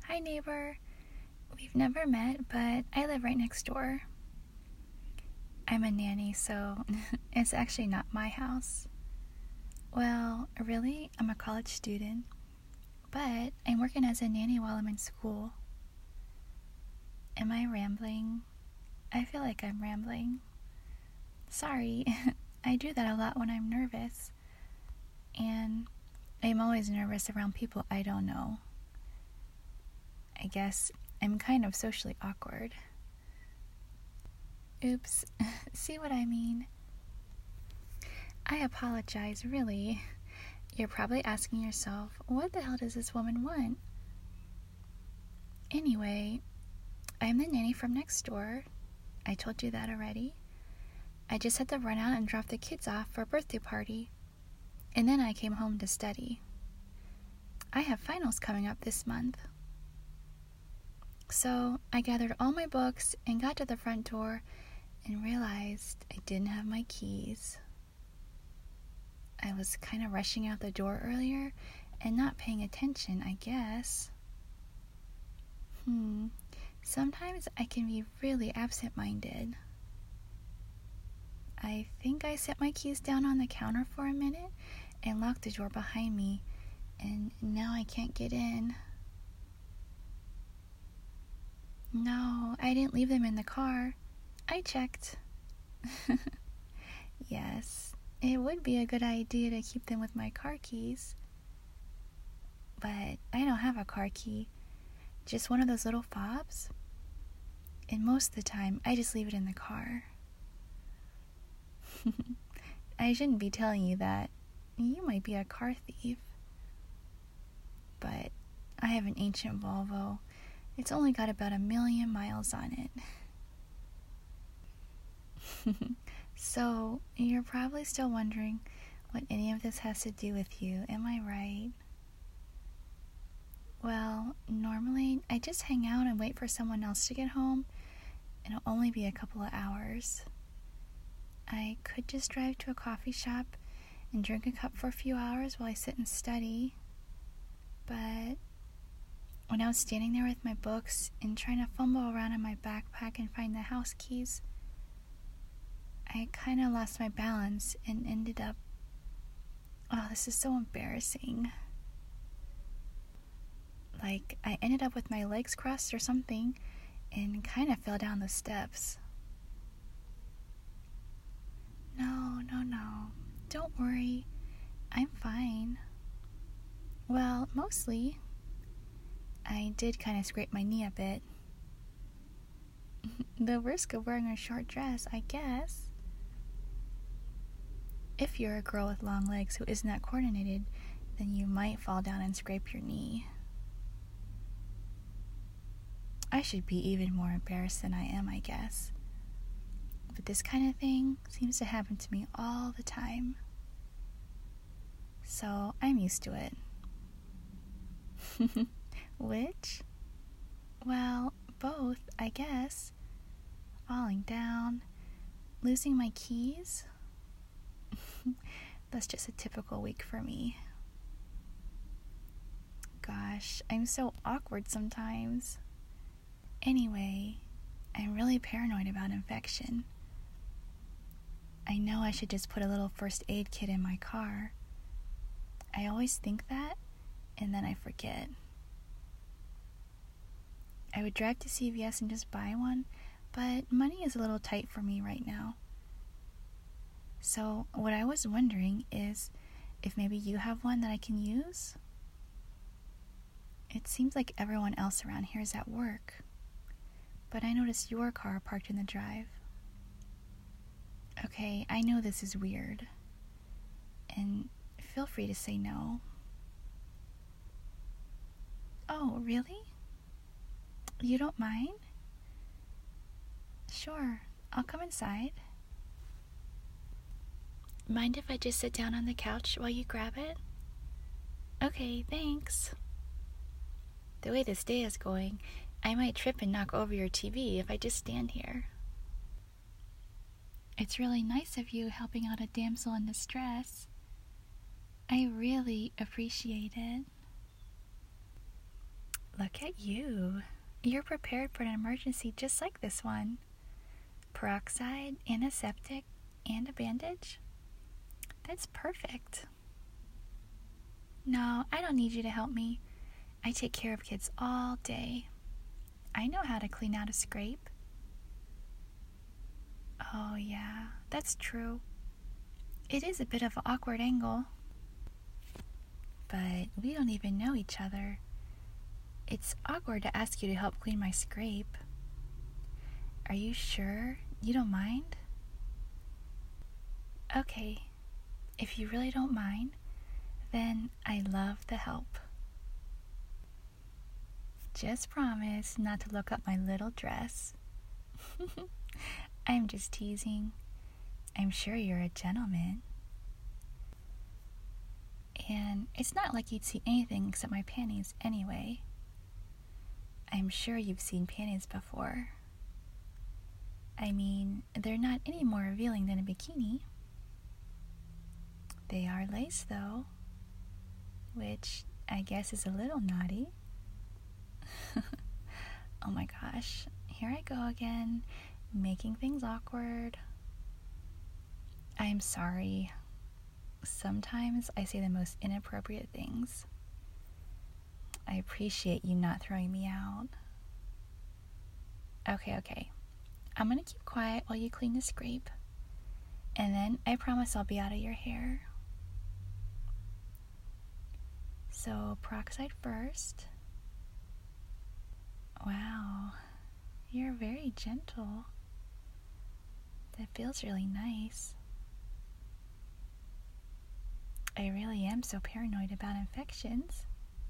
Hi, neighbor. We've never met, but I live right next door. I'm a nanny, so it's actually not my house. Well, really, I'm a college student, but I'm working as a nanny while I'm in school. Am I rambling? I feel like I'm rambling. Sorry, I do that a lot when I'm nervous. And I'm always nervous around people I don't know. I guess I'm kind of socially awkward. Oops, see what I mean? I apologize, really. You're probably asking yourself, what the hell does this woman want? Anyway, I'm the nanny from next door. I told you that already. I just had to run out and drop the kids off for a birthday party. And then I came home to study. I have finals coming up this month. So I gathered all my books and got to the front door and realized I didn't have my keys. I was kind of rushing out the door earlier and not paying attention, I guess. Sometimes I can be really absent-minded. I think I set my keys down on the counter for a minute and locked the door behind me, and now I can't get in. No, I didn't leave them in the car. I checked. Yes, it would be a good idea to keep them with my car keys. But I don't have a car key, just one of those little fobs. And most of the time, I just leave it in the car. I shouldn't be telling you that. You might be a car thief. But I have an ancient Volvo. It's only got about 1,000,000 miles on it. So, you're probably still wondering what any of this has to do with you, am I right? Well, normally I just hang out and wait for someone else to get home, and it'll only be a couple of hours. I could just drive to a coffee shop and drink a cup for a few hours while I sit and study. But when I was standing there with my books and trying to fumble around in my backpack and find the house keys, I kind of lost my balance and ended up... Oh, this is so embarrassing. Like, I ended up with my legs crossed or something and kind of fell down the steps. No. Don't worry. I'm fine. Well, mostly. I did kind of scrape my knee a bit. The risk of wearing a short dress, I guess. If you're a girl with long legs who isn't that coordinated, then you might fall down and scrape your knee. I should be even more embarrassed than I am, I guess. But this kind of thing seems to happen to me all the time. So I'm used to it. Which? Well, both, I guess. Falling down, losing my keys. That's just a typical week for me. Gosh, I'm so awkward sometimes. Anyway, I'm really paranoid about infection. I know I should just put a little first aid kit in my car. I always think that, and then I forget. I would drive to CVS and just buy one, but money is a little tight for me right now. So what I was wondering is if maybe you have one that I can use? It seems like everyone else around here is at work, but I noticed your car parked in the drive. Okay, I know this is weird, and feel free to say no. Oh, really? You don't mind? Sure, I'll come inside. Mind if I just sit down on the couch while you grab it? Okay, thanks. The way this day is going, I might trip and knock over your TV if I just stand here. It's really nice of you helping out a damsel in distress. I really appreciate it. Look at you. You're prepared for an emergency just like this one. Peroxide, antiseptic, and a bandage? That's perfect. No, I don't need you to help me. I take care of kids all day. I know how to clean out a scrape. Oh, yeah, that's true. It is a bit of an awkward angle. But we don't even know each other. It's awkward to ask you to help clean my scrape. Are you sure you don't mind? Okay, if you really don't mind, then I love the help. Just promise not to look up my little dress. I'm just teasing. I'm sure you're a gentleman. And it's not like you'd see anything except my panties anyway. I'm sure you've seen panties before. I mean, they're not any more revealing than a bikini. They are lace, though, which I guess is a little naughty. Oh my gosh, here I go again, making things awkward. I'm sorry. Sometimes I say the most inappropriate things. I appreciate you not throwing me out. Okay. I'm gonna keep quiet while you clean the scrape, and then I promise I'll be out of your hair. So, peroxide first. Wow, you're very gentle. That feels really nice. I really am so paranoid about infections.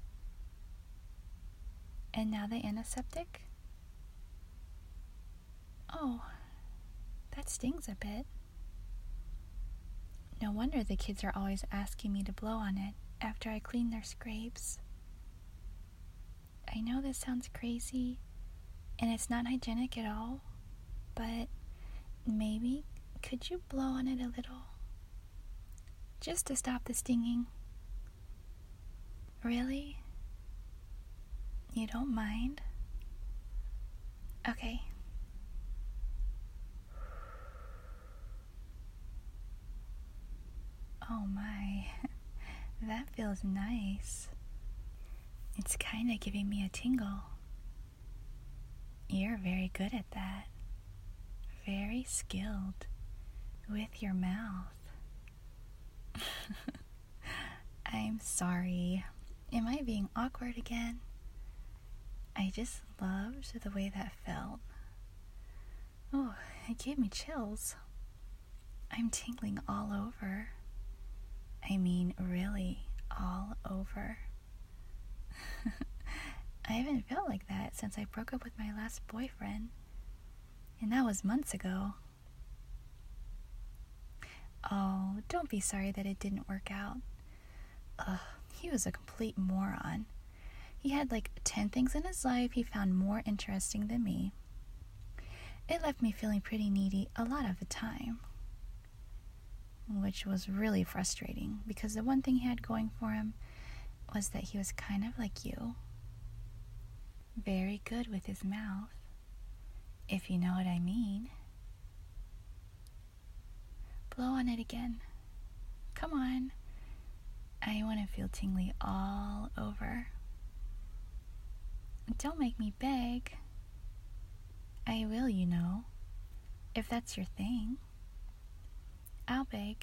And now the antiseptic? Oh, that stings a bit. No wonder the kids are always asking me to blow on it after I clean their scrapes. I know this sounds crazy, and it's not hygienic at all, but maybe could you blow on it a little? Just to stop the stinging. Really? You don't mind? Okay. Oh my, that feels nice. It's kind of giving me a tingle. You're very good at that. Very skilled with your mouth. I'm sorry. Am I being awkward again? I just loved the way that felt. Oh, it gave me chills. I'm tingling all over. I mean, really, all over. I haven't felt like that since I broke up with my last boyfriend. And that was months ago. Oh, don't be sorry that it didn't work out. Ugh, he was a complete moron. He had like 10 things in his life he found more interesting than me. It left me feeling pretty needy a lot of the time, which was really frustrating because the one thing he had going for him was that he was kind of like you. Very good with his mouth, if you know what I mean. Blow on it again. Come on. I want to feel tingly all over. Don't make me beg. I will, you know, if that's your thing. I'll beg.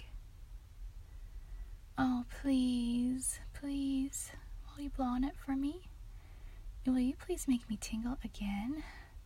Oh, please, please, will you blow on it for me? Will you please make me tingle again?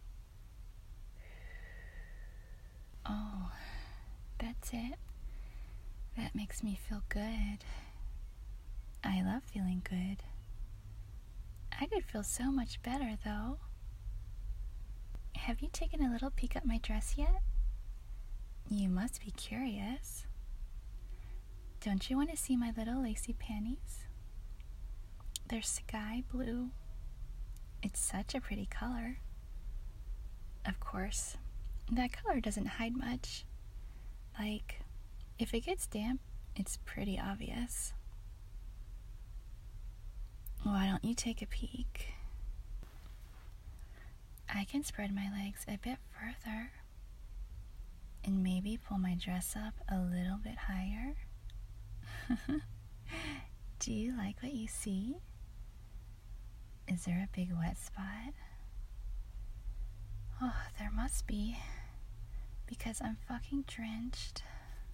Oh, that's it. That makes me feel good. I love feeling good. I could feel so much better, though. Have you taken a little peek at my dress yet? You must be curious. Don't you want to see my little lacy panties? They're sky blue. It's such a pretty color. Of course, that color doesn't hide much. Like, if it gets damp, it's pretty obvious. Why don't you take a peek? I can spread my legs a bit further and maybe pull my dress up a little bit higher. Do you like what you see? Is there a big wet spot? Oh, there must be, because I'm fucking drenched.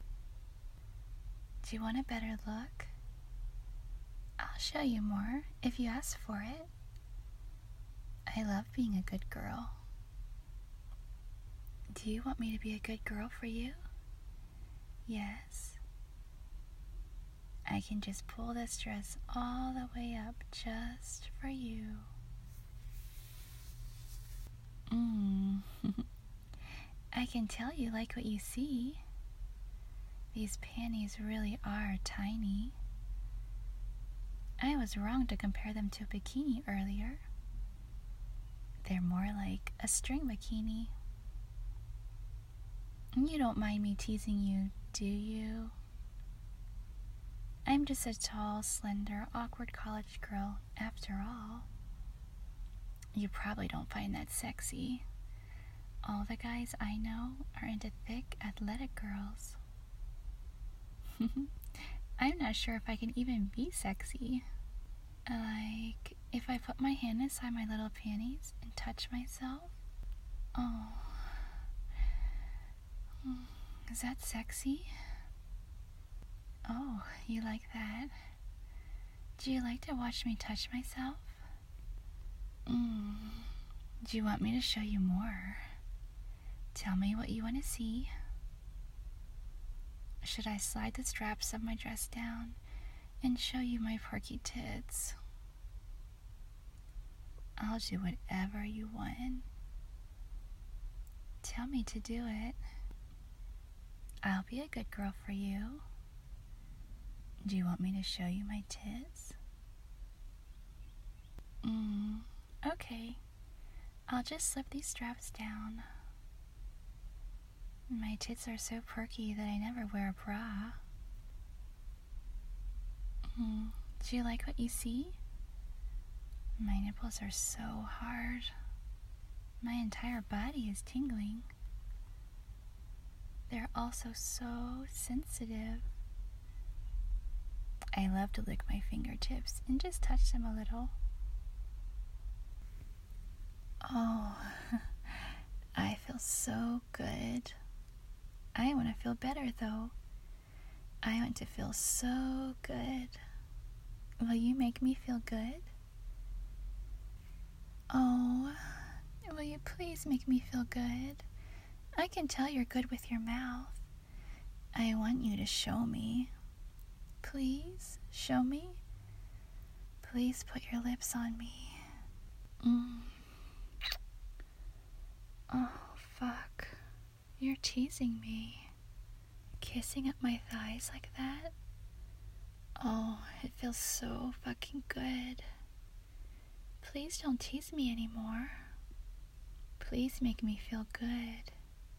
Do you want a better look? I'll show you more if you ask for it. I love being a good girl. Do you want me to be a good girl for you? Yes. I can just pull this dress all the way up just for you. I can tell you like what you see. These panties really are tiny. I was wrong to compare them to a bikini earlier. They're more like a string bikini. You don't mind me teasing you, do you? I'm just a tall, slender, awkward college girl, after all. You probably don't find that sexy. All the guys I know are into thick, athletic girls. I'm not sure if I can even be sexy. Like, if I put my hand inside my little panties and touch myself? Oh. Is that sexy? Oh, you like that? Do you like to watch me touch myself? Do you want me to show you more? Tell me what you want to see. Should I slide the straps of my dress down and show you my porky tits? I'll do whatever you want. Tell me to do it. I'll be a good girl for you. Do you want me to show you my tits? Okay. I'll just slip these straps down. My tits are so perky that I never wear a bra. Do you like what you see? My nipples are so hard. My entire body is tingling. They're also so sensitive. I love to lick my fingertips and just touch them a little. Oh, I feel so good. I want to feel better though. I want to feel so good. Will you make me feel good? Oh, will you please make me feel good? I can tell you're good with your mouth. I want you to show me. Please, show me. Please put your lips on me. Oh, fuck. You're teasing me. Kissing up my thighs like that? Oh, it feels so fucking good. Please don't tease me anymore. Please make me feel good.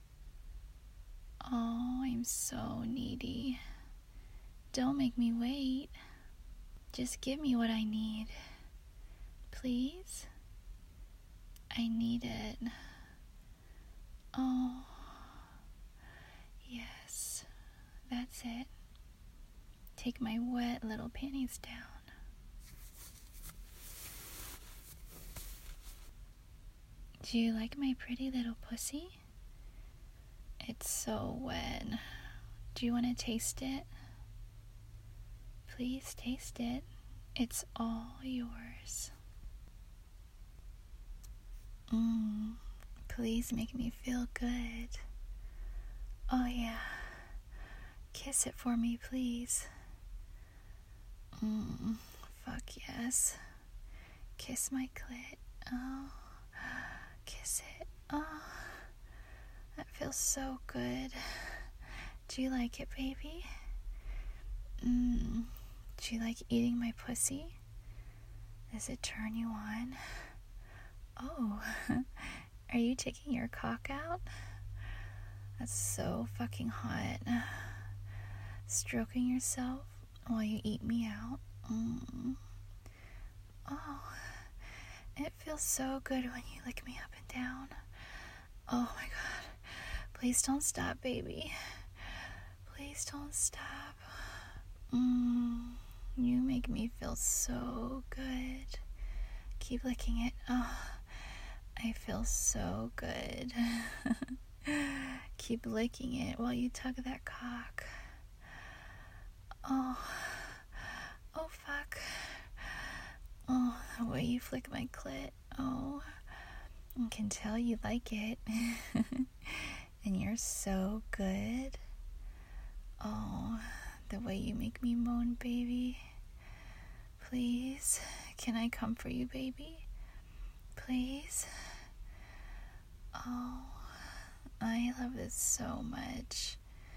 Oh, I'm so needy. Don't make me wait. Just give me what I need. Please? I need it. Oh, yes. That's it. Take my wet little panties down. Do you like my pretty little pussy? It's so wet. Do you want to taste it? Please taste it. It's all yours. Please make me feel good. Oh yeah. Kiss it for me, please. Fuck yes. Kiss my clit. Oh. Kiss it. Oh. That feels so good. Do you like it, baby? Do you like eating my pussy? Does it turn you on? Oh, are you taking your cock out? That's so fucking hot. Stroking yourself while you eat me out. Oh, It feels so good when you lick me up and down. Oh my god. Please don't stop, baby. Please don't stop. You make me feel so good. Keep licking it. Oh, I feel so good. Keep licking it while you tug that cock. Oh, fuck. Oh, the way you flick my clit. Oh, I can tell you like it. And you're so good. Oh, the way you make me moan, baby. Please, can I come for you, baby? Please? Oh, I love this so much.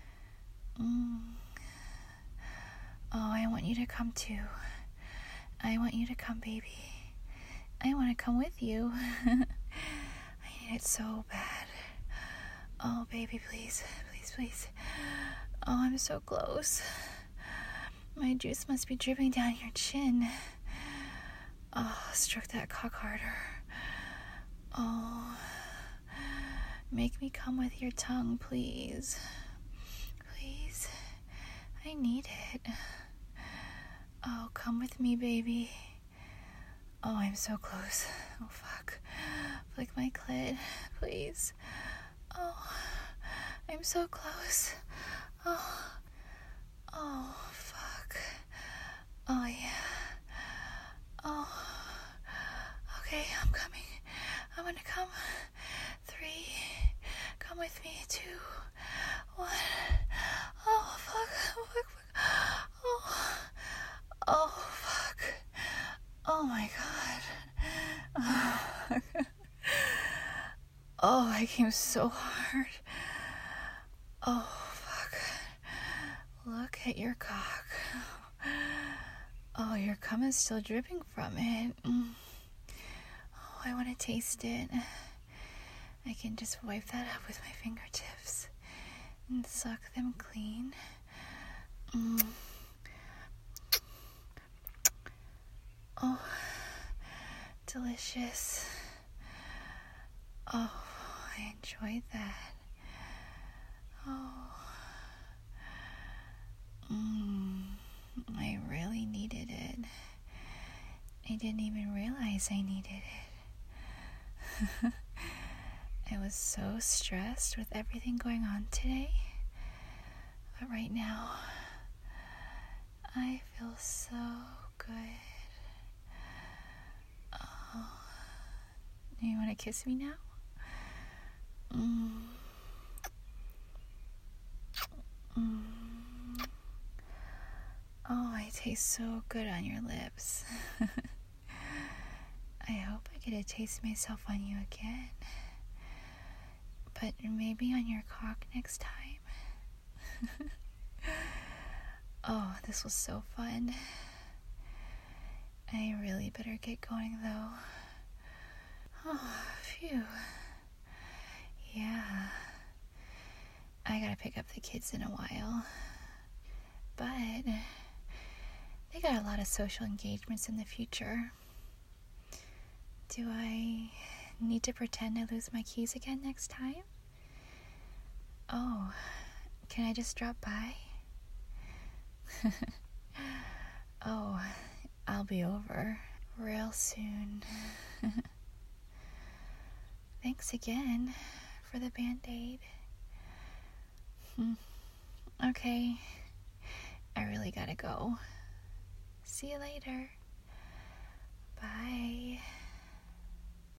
Oh, I want you to come too. I want you to come, baby. I want to come with you. I need it so bad. Oh, baby, please. Please, please. Oh, I'm so close. My juice must be dripping down your chin. Oh, stroke that cock harder. Oh, make me come with your tongue, please. Please. I need it. Oh, come with me, baby. Oh, I'm so close. Oh, fuck. Flick my clit, please. Oh, I'm so close. Oh, fuck. Oh, yeah. Oh, okay, I'm coming. I'm gonna come. 3. Come with me. 2. 1. Oh, fuck. Oh, fuck. Oh, my God. Oh, I came so hard. Oh, fuck. Look at your cock. Oh, your cum is still dripping from it. Oh, I want to taste it. I can just wipe that up with my fingertips and suck them clean. Oh, delicious. Oh, I enjoyed that. Oh, I really needed it. I didn't even realize I needed it. I was so stressed with everything going on today. But right now, I feel so good. Oh, you want to kiss me now? Oh, I taste so good on your lips. I hope I get to taste myself on you again. But maybe on your cock next time. Oh, this was so fun. I really better get going though. Oh, phew. Yeah. I gotta pick up the kids in a while. But they got a lot of social engagements in the future. Do I need to pretend I lose my keys again next time? Oh, can I just drop by? Oh, I'll be over real soon. Thanks again for the Band-Aid. Okay, I really gotta go. See you later. Bye.